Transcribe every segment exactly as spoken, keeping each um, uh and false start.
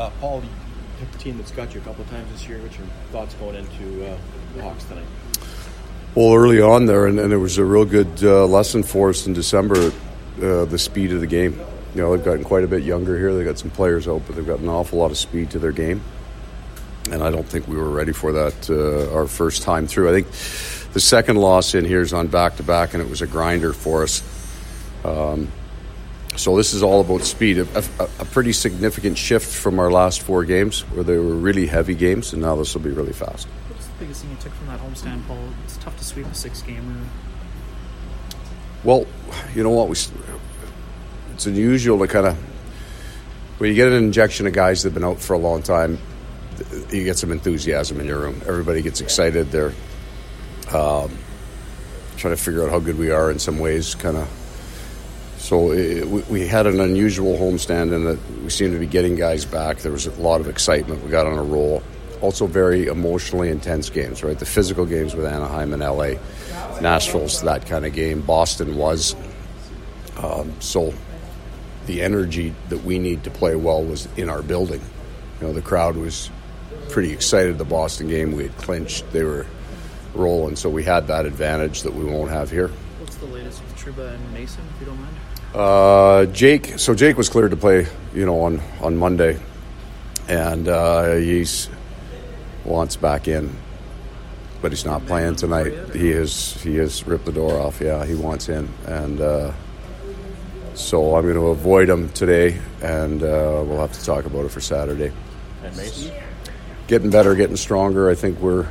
Uh, Paul, you picked a team that's got you a couple of times this year. What's your thoughts going into uh, the Hawks tonight? Well, early on there, and, and it was a real good uh, lesson for us in December, uh, the speed of the game. You know, they've gotten quite a bit younger here. They've got some players out, but they've got an awful lot of speed to their game. And I don't think we were ready for that uh, our first time through. I think the second loss in here is on back-to-back, and it was a grinder for us. Um, so this is all about speed. A, a, a pretty significant shift from our last four games, where they were really heavy games, and now this will be really fast. What's the biggest thing you took from that homestand, Paul? It's tough to sweep a six-gamer. Well, you know what? We it's unusual to kind of, when you get an injection of guys that have been out for a long time, you get some enthusiasm in your room. Everybody gets excited. They're um, trying to figure out how good we are in some ways, kind of. So it, we, we had an unusual homestand in that we seemed to be getting guys back. There was a lot of excitement. We got on a roll. Also very emotionally intense games, right? The physical games with Anaheim and L A. Nashville's that kind of game. Boston was. Um, so the energy that we need to play well was in our building. You know, the crowd was pretty excited the Boston game. We had clinched. They were rolling. So we had that advantage that we won't have here. What's the latest with Trouba and Mason, if you don't mind? Uh, Jake. So Jake was cleared to play, you know, on, on Monday. And uh, he's wants back in. But he's not playing tonight. He is he has ripped the door off. Yeah, he wants in. And uh, so I'm going to avoid him today. And uh, we'll have to talk about it for Saturday. And Mason? Getting better, getting stronger. I think we're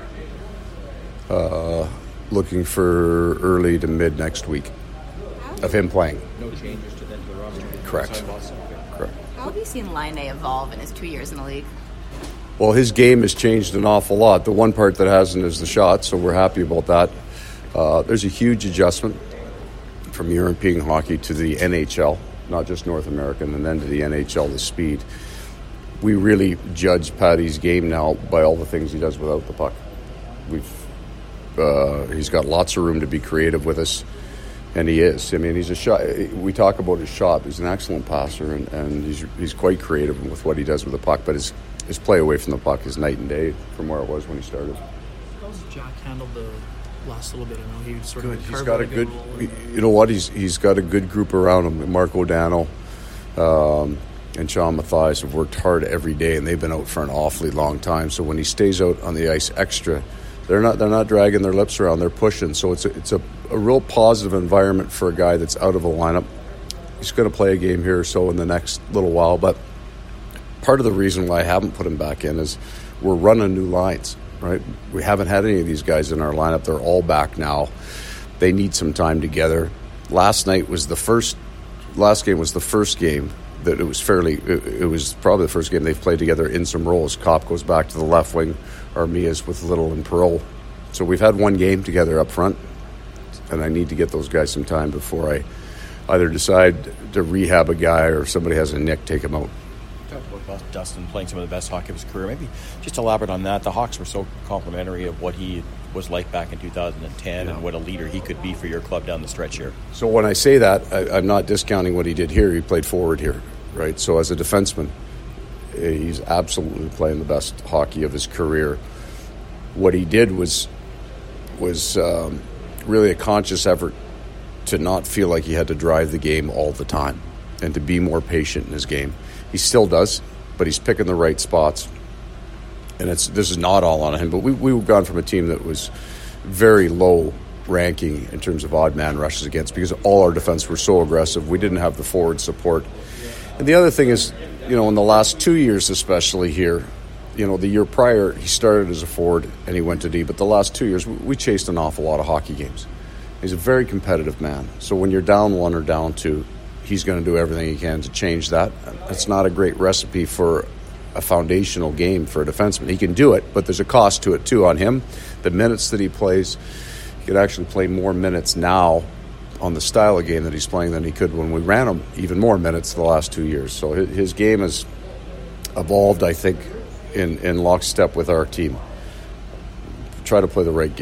uh, looking for early to mid next week of him playing. No changes to, then to the roster? Correct. Correct. How have you seen Laine evolve in his two years in the league? Well, his game has changed an awful lot. The one part that hasn't is the shot, so we're happy about that. Uh, there's a huge adjustment from European hockey to the N H L, not just North American, and then to the N H L, the speed. We really judge Patty's game now by all the things he does without the puck. We've uh, he's got lots of room to be creative with us, and he is. I mean, he's a shot. We talk about his shot. He's an excellent passer, and, and he's he's quite creative with what he does with the puck. But his his play away from the puck is night and day from where it was when he started. How's Jack handled the last little bit? I know he sort good. of He's got a good. role. You know what? He's he's got a good group around him. Mark O'Donnell. Um, and Sean Mathias have worked hard every day, and they've been out for an awfully long time. So when he stays out on the ice extra, they're not they're not dragging their lips around. They're pushing. So it's a, it's a, a real positive environment for a guy that's out of a lineup. He's going to play a game here or so in the next little while. But part of the reason why I haven't put him back in is we're running new lines, right? We haven't had any of these guys in our lineup. They're all back now. They need some time together. Last night was the first. Last game was the first game that it was fairly, it, it was probably the first game they've played together in some roles. Kopp goes back to the left wing, Armia's with Little and Perreault. So we've had one game together up front, and I need to get those guys some time before I either decide to rehab a guy or if somebody has a nick, take him out. Talked about Dustin playing some of the best hockey of his career. Maybe just elaborate on that. The Hawks were so complimentary of what he was like back in two thousand ten yeah. and what a leader he could be for your club down the stretch here. So when I say that, I, I'm not discounting what he did here. He played forward here, right? So as a defenseman, he's absolutely playing the best hockey of his career. What he did was was um, really a conscious effort to not feel like he had to drive the game all the time and to be more patient in his game. He still does, but he's picking the right spots. And it's this is not all on him, but we, we've gone from a team that was very low ranking in terms of odd man rushes against because all our defense were so aggressive. We didn't have the forward support. And the other thing is, you know, in the last two years especially here, you know, the year prior he started as a forward and he went to D, but the last two years we chased an awful lot of hockey games. He's a very competitive man. So when you're down one or down two, he's going to do everything he can to change that. It's not a great recipe for a foundational game for a defenseman. He can do it, but there's a cost to it too on him. The minutes that he plays, he could actually play more minutes now on the style of game that he's playing than he could when we ran him even more minutes the last two years. So his game has evolved, I think, in, in lockstep with our team. Try to play the right game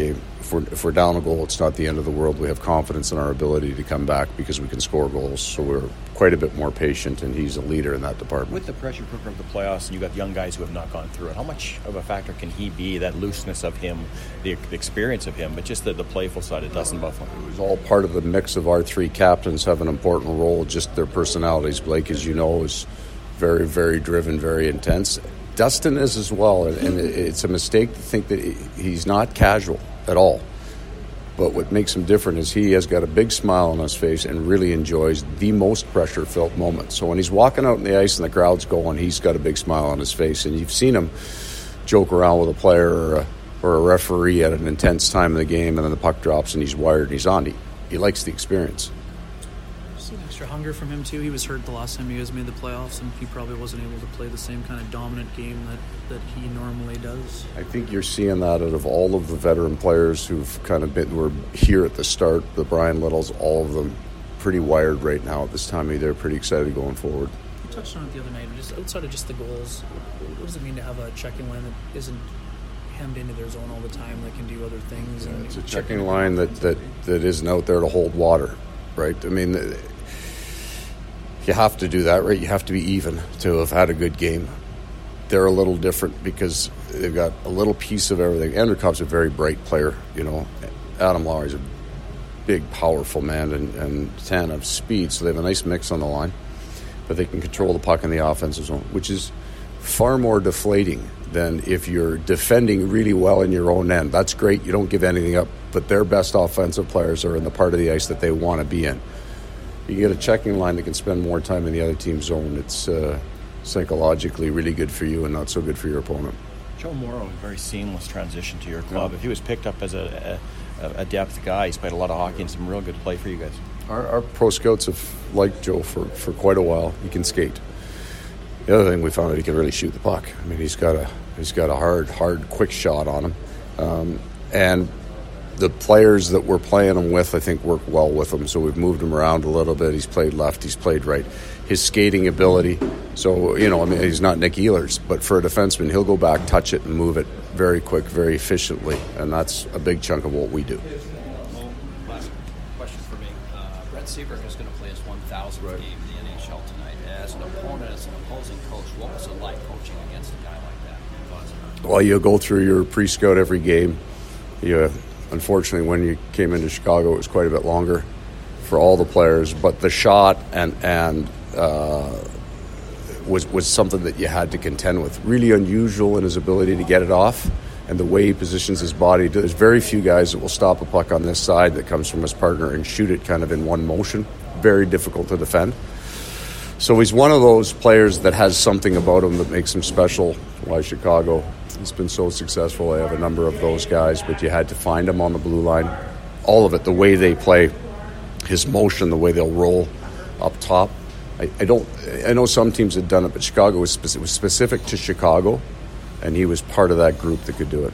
if we're, if we're down a goal, it's not the end of the world. We have confidence in our ability to come back because we can score goals. So we're quite a bit more patient, and he's a leader in that department. With the pressure cooker of the playoffs, and you've got young guys who have not gone through it, how much of a factor can he be, that looseness of him, the, the experience of him, but just the, the playful side of Dustin Byfuglien? It was all part of the mix of our three captains have an important role, just their personalities. Blake, as you know, is very, very driven, very intense. Dustin is as well, and, and it's a mistake to think that he's not casual at all. But what makes him different is he has got a big smile on his face and really enjoys the most pressure-filled moments. So when he's walking out on the ice and the crowd's going, he's got a big smile on his face. And you've seen him joke around with a player or a, or a referee at an intense time of the game, and then the puck drops and he's wired and he's on. He, he likes the experience. Just an extra hunger from him, too. He was hurt the last time you guys made the playoffs, and he probably wasn't able to play the same kind of dominant game that, that he normally does. I think you're seeing that out of all of the veteran players who've kind of been, were here at the start, the Brian Littles, all of them pretty wired right now at this time of year. They're pretty excited going forward. You touched on it the other night, just outside of just the goals, what does it mean to have a checking line that isn't hemmed into their zone all the time, that can do other things? Yeah, and it's a checking line that, that, that isn't out there to hold water, right? I mean, you have to do that, right? You have to be even to have had a good game. They're a little different because they've got a little piece of everything. Andrew Copp's a very bright player, you know. Adam Lowry's a big, powerful man, and, and Tan have speed, so they have a nice mix on the line. But they can control the puck in the offensive zone, which is far more deflating than if you're defending really well in your own end. That's great. You don't give anything up, but their best offensive players are in the part of the ice that they want to be in. You get a checking line that can spend more time in the other team's zone. It's uh, psychologically really good for you and not so good for your opponent. Joe Morrow, a very seamless transition to your club. Yeah. If he was picked up as a, a, a depth guy, he's played a lot of hockey and some real good play for you guys. Our, our pro scouts have liked Joe for, for quite a while. He can skate. The other thing we found out, he can really shoot the puck. I mean, he's got a he's got a hard, hard, quick shot on him. Um, and the players that we're playing him with, I think, work well with him. So we've moved him around a little bit. He's played left. He's played right. His skating ability. So, you know, I mean, he's not Nick Ehlers, but for a defenseman, he'll go back, touch it, and move it very quick, very efficiently. And that's a big chunk of what we do. Well, last question for me. Uh, Brett Seabrook is going to play his one thousandth right. game in the N H L tonight. As an opponent, as an opposing coach, what was it like coaching against a guy like that? Well, you go through your pre-scout every game. You, unfortunately, when you came into Chicago, it was quite a bit longer for all the players. But the shot and and uh, was was something that you had to contend with. Really unusual in his ability to get it off and the way he positions his body. There's very few guys that will stop a puck on this side that comes from his partner and shoot it kind of in one motion. Very difficult to defend. So he's one of those players that has something about him that makes him special. Why Chicago has been so successful. I have a number of those guys, but you had to find him on the blue line. All of it, the way they play, his motion, the way they'll roll up top. I, I don't. I know some teams had done it, but Chicago was, speci- was specific to Chicago, and he was part of that group that could do it.